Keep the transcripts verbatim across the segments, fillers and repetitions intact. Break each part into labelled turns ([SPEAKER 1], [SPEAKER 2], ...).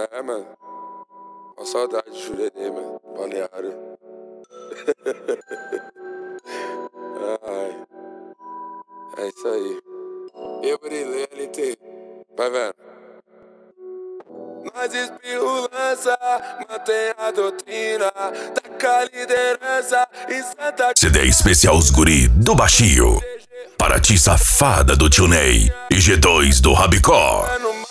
[SPEAKER 1] É, mano. Uma saudade de Jurerê, mano. Balneário. Ai. É isso aí. Eu brilhei, L T. Vai vendo. Nós espirro lança, mantém a doutrina, taca a liderança em Santa...
[SPEAKER 2] C D especial Os Guri do Baixio. Para ti safada do Tio Ney e G dois do Rabicó.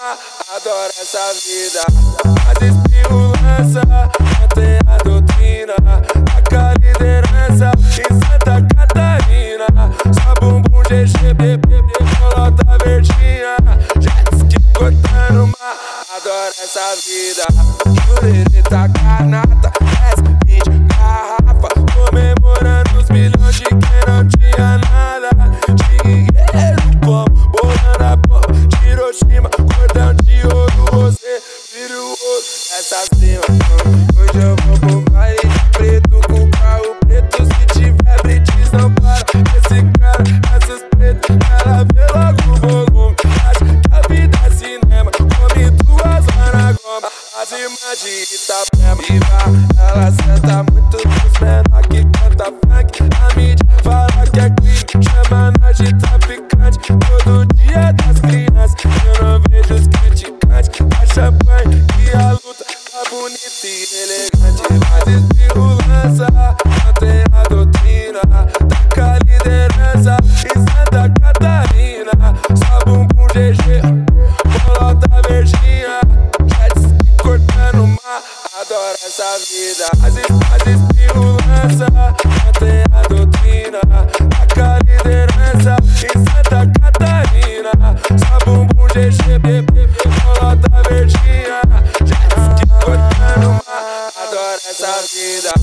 [SPEAKER 1] Adoro essa vida. Nós espirro lança, mantém a doutrina, taca a liderança em Santa Catarina. Só bumbum G G, bebê, colota verdinha, jets que cortando mar. Adoro essa vida. Jurerê tá canata, dez, vinte garrafa, comemorando os milhões de quem não tinha nada. Dinheiro como bolando a bomba de Hiroshima, cordão de ouro, você vira o ouro dessas primas. Hoje eu vou pro baile de preto com carro preto. Se tiver blitz não para, esse cara, essas pretas, ela vê logo o volume. Acho que a vida é cinema, come duas horas na goma, as irmãs de Itapema. E vá, ela senta muito dos menor que canta funk. A mídia fala que é crime, chama nós de traficante. Todo dia das crianças, eu não vejo os criticantes. A champanhe e a luta tá bonita e elegante. Mas espirro lança, mantém a doutrina, taca a liderança em Santa Catarina. Só bumbum G G, bolota verdinha, jets que cortando mar. Adoro essa vida. Mas espirro lança, mantém a doutrina, taca a liderança em Santa Catarina. Só bumbum G G, bebê, bolota verdinha, jets que cortando mar. Adoro essa vida.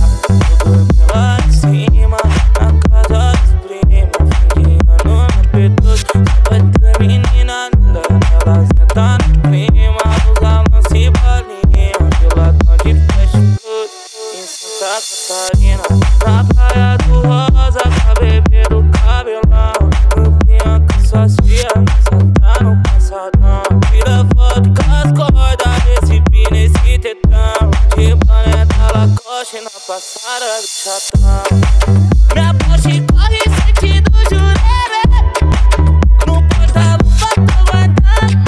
[SPEAKER 3] Lá de cima, na casa dos primos, fingindo no apetite. Vai ter menina linda, ela senta no clima, usa lança e balinha, de latão de fast food em Santa Catarina. Na praia do Rosa, pra beber o cabelão, no Bianca suas filhas, só tá no passadão. Tira foto com as cordas desse pino, esse tetão, de planeta Lacoste na passada do chatão. Minha Porsche corre sentido Jurerê, no porta-luva tô guardando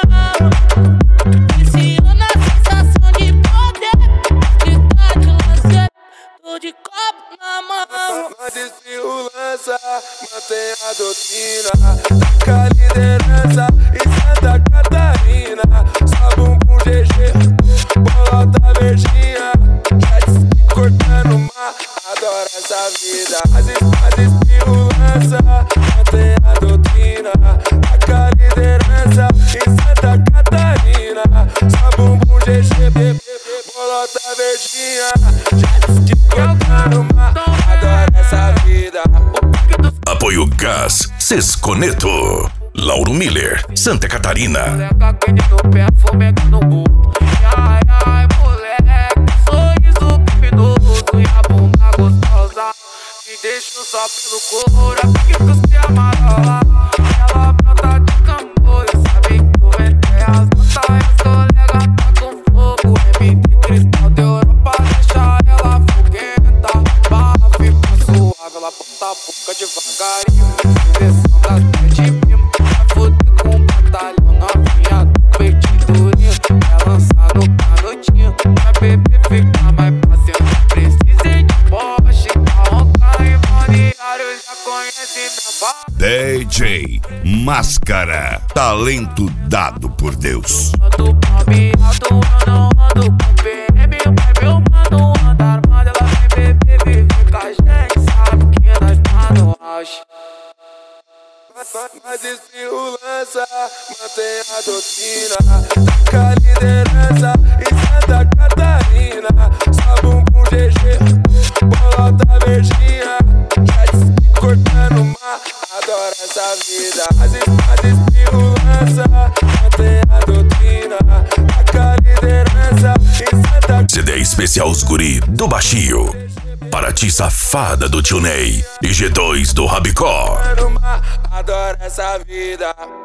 [SPEAKER 3] milhão. Viciou na sensação de poder, de de lazer, tô de copo na mão.
[SPEAKER 1] Nós espirro lança, mantém a doutrina, taca a liderança em Santa Catarina. Só bumbum G G, bolota verdinha, jets que cortando mar. Adoro essa vida. Mas espirro lança, mantém a doutrina, taca a liderança em Santa Catarina. Só bumbum G G, bebê, bolota verdinha, jets que cortando mar. Adoro essa vida.
[SPEAKER 2] Apoio Gás Sesconeto. Lauro Miller, Santa Catarina.
[SPEAKER 3] Moleca quente no perfume aqui no buto. Ai, ai, moleque, sorriso criminoso e a bunda gostosa. Me deixo só pelo couro, é porque tu se amarela. Ela brota de cambo e sabe que eu entrei as botas. E as colegas tá com fogo, M T cristal da Europa, deixa ela foguenta. Barra fica suave, ela bota a boca devagarinho. Direção das pés de mimo, vai foder com um batalhão novinha do peitinho durinho. Vai lançar no canotinho, vai beber, ficar mais paciente. Precisei de Porsche, pra roncar em balneário, já conhece minha barra.
[SPEAKER 2] D J Máscara, talento dado por Deus.
[SPEAKER 3] Ando palmeado, eu não ando com P M. Vai meu mano andar armado, ela vem beber, vive com a gente, sabe que nós tá no auge.
[SPEAKER 1] Mas espirro lança, mantém a doutrina, taca a liderança em Santa Catarina. Só bumbum G G, bolota verdinha, jets que cortando mar. Adoro essa vida. Mas espirro lança, mantém a doutrina, taca a liderança em Santa...
[SPEAKER 2] C D especial Os Guri do Baixio. Para ti safada do Tio Ney e G dois do Rabicó.
[SPEAKER 1] Adoro essa vida.